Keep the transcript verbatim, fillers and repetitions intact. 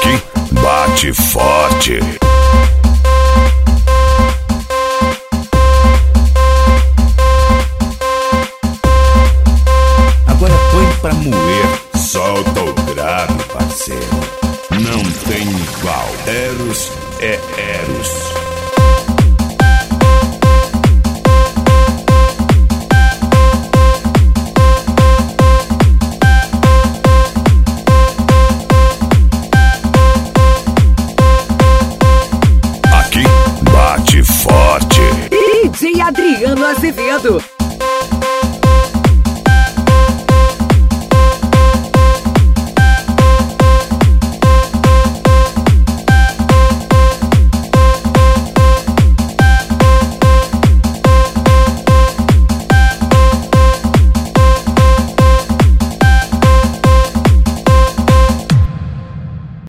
Aqui bate forte. Agora põe pra moer. Solta o grave, parceiro. Não tem igual. Eros é Eros. D J Adriano Azevedo.